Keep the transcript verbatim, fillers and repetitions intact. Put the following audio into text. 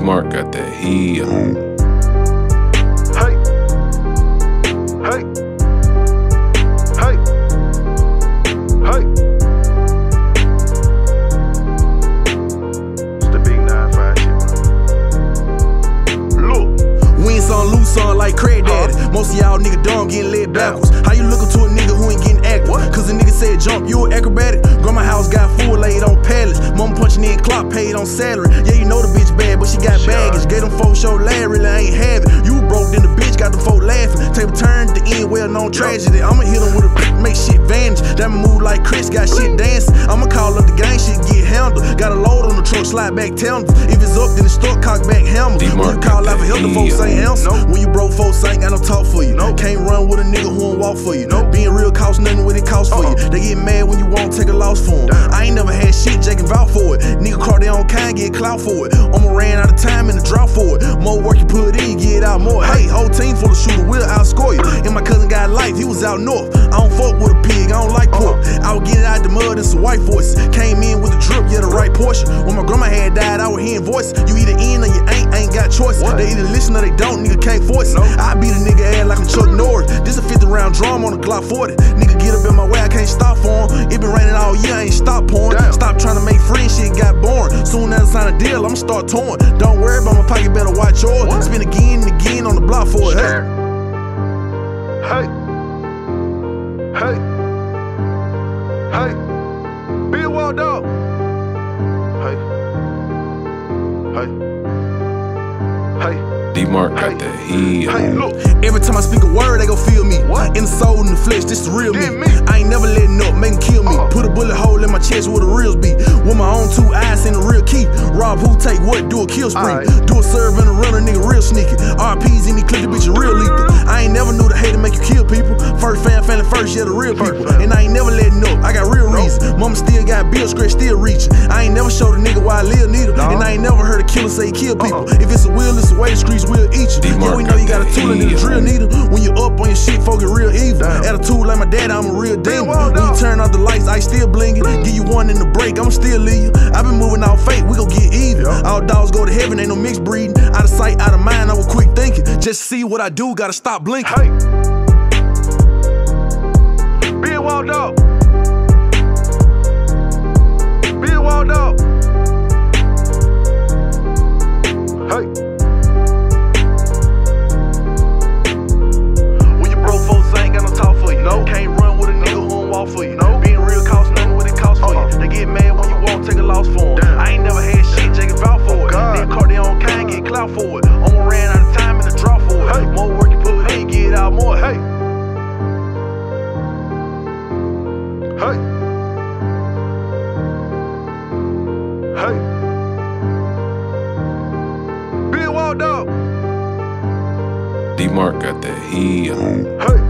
D-Mark got that heat. Hey, hey, hey, hey. It's the big nine five shit, man. Look, Win some, lose some like Craig Daddy. Huh? Most of y'all nigga dumb getting led backwards. How you looking to a nigga who ain't getting active? What? Cause the nigga said jump, you an acrobatic. Grandma house got full laid on pallets. Mama punching in clock paid on salary. Yeah, you know the bitch bad, but she got Sure. baggage. Gave them folks show lad, really ain't have it. You broke, then the bitch got the folk laughing. Table turn to end, well known tragedy. I'ma hit him with a make shit vanish. That move like Chris, got shit dancing. I'ma call up the gang, shit get handled. Got a load on the truck, slide back tell them. If it's up, then it's stuck, cock back hammer. When you call out for help, the folks ain't answer. Nope. When you broke, folks ain't got no talk for you. Nope. Can't run with a nigga who won't walk for you. Nope. Being real cost nothing what it costs for Uh-uh. you. They get mad when you won't take a loss for them. Damn. I ain't never had shit, Jake can vouch for it. Nigga crawl their own kind, get clout for it. I'ma ran out of time in the drought for it. More work you put in, get out more. Hey, whole team full of shooter, we'll outscore you. And my cousin got life, he was out north. I don't fuck with a pig, I don't like pork. I was getting out the mud and some white voices. Came in with a drip, yeah, the right portion. When my grandma had died, I was hearing voices. You either in or you ain't, ain't got choice. What? They either listen or they don't, nigga can't force it. Nope. I beat a nigga ass like I'm Chuck Norris. This a fifty round drum on a Glock forty. Nigga get up in my way, I can't stop for him. It been raining all year, I ain't stop pouring. Damn. Stop trying to make friends, shit got boring. Soon as I sign a deal, I'ma start touring. Don't worry about my pocket, better watch yours. What? Spin again and again on the block for it. Hey. Hey, hey, hey, be a wild dog. Hey, hey, hey. D-Mark got that heat. Hey, look, Every time I speak a word, they gon' feel me. What? In the soul, in the flesh, this the real me. Did me. I ain't never letting up, make 'em kill me. Uh-uh. Put a bullet hole in my chest where the reals be. With my own two eyes and the real key. Rob who take what, do a kill spree. Alright. Do a serve and a runner, nigga real sneaky. R Ps in me, clip the bitch real lethal. I ain't never knew the hate to make you kill people. First fan, family first, yeah, the real First people. fam. And I ain't never letting up, I got real reasons. Mama still got bill scratch, still reaching. I ain't never showed a nigga why I live neither. No. And I ain't never heard a killer say he kill people. Uh-uh. If it's a will, it's a way, the streets will eat you. Yeah, we know you got a tool and a drill needle. When you up on your shit, folk get real evil. Damn. Attitude like my dad, I'm a real demon. wild When you dog. turn off the lights, I still blingin'. Give you one in the break, I'ma still leave you. I been moving out fake, we gon' get even. Yeah. All dogs go to heaven, ain't no mixed breeding. Out of sight, out of mind, I was quick thinking. Just see what I do, gotta stop blinking. hey, be a wild dog. Be a wild dog. Hey. When you broke, folks ain't got no talk for you. Nope. Can't run with a nigga who won't walk for you. Nope. Being real cost nothing what it costs for Uh-uh. you. They get mad when you won't take a loss for them. Damn. I ain't never had shit, Jake can vouch for it. God. Nigga caught their own kind, get clout for it. I'ma ran out of time in the drought for it. Hey. More work you put in, get out more. Hey, hey, hey, be a wild dog. D-Mark got that heat. Hey.